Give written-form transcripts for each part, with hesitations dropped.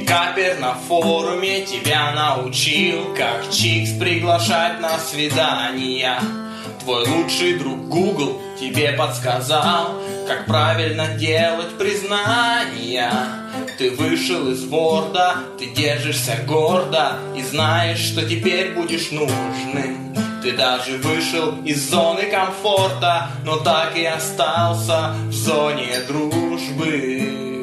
Пикапер на форуме тебя научил, как чикс приглашать на свидания. Твой лучший друг Google тебе подсказал, как правильно делать признания. Ты вышел из ворда, ты держишься гордо и знаешь, что теперь будешь нужным. Ты даже вышел из зоны комфорта, но так и остался в зоне дружбы.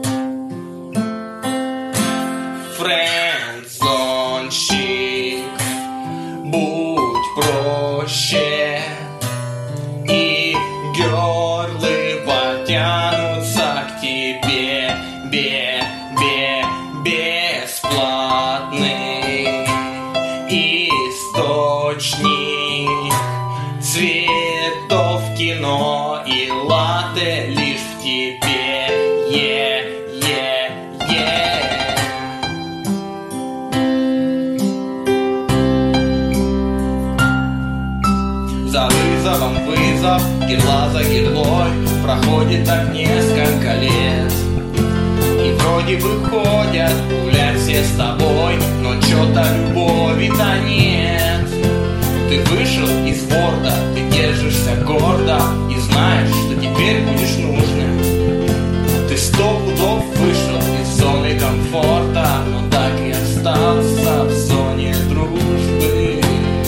Френдзонщик, будь проще, и герлы потянутся к тебе бесплатный источник цветов, кино и латте лишь в тебе. За вызовом вызов, герла за герлой, проходит так несколько лет. И вроде выходят гулять все с тобой, но чё-то любови-то нет. Ты вышел из ворда, ты держишься гордо и знаешь, что теперь будешь нужным. Ты 100 пудов вышел из зоны комфорта, но так и остался в зоне дружбы.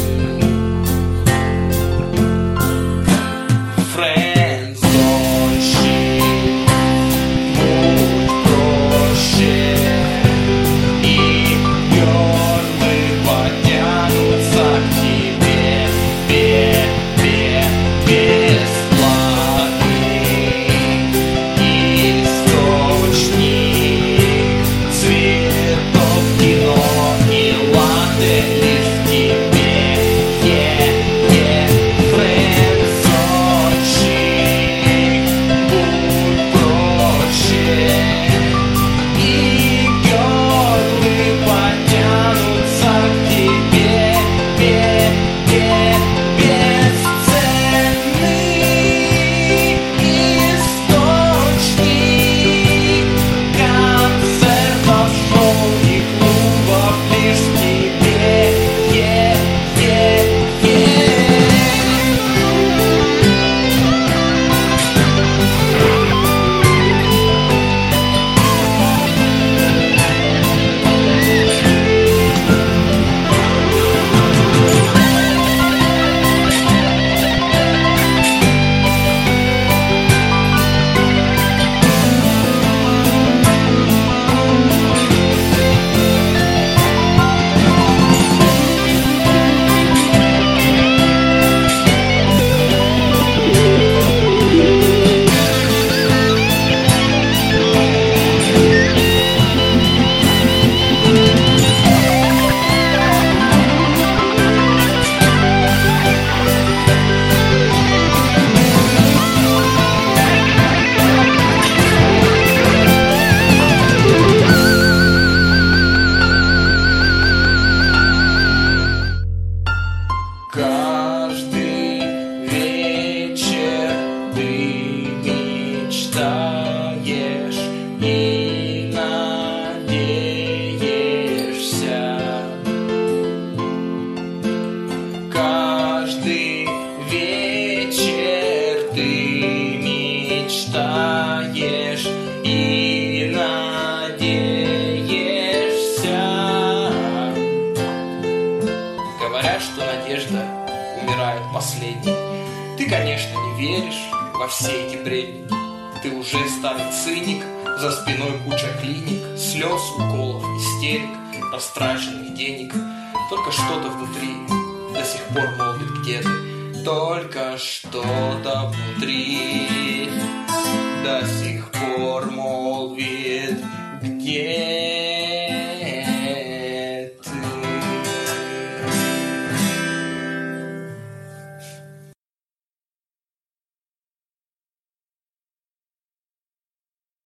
Каждый вечер ты мечтаешь и надеешься. Каждый вечер ты мечтаешь и надеешься. Говорят, что надежда умирает последней. Ты, конечно, не веришь во все эти бредни. Ты уже старый циник, за спиной куча клиник, слез, уколов, истерик, растраченных денег. Только что-то внутри до сих пор молвит, где ты. Только что-то внутри до сих пор молвит, где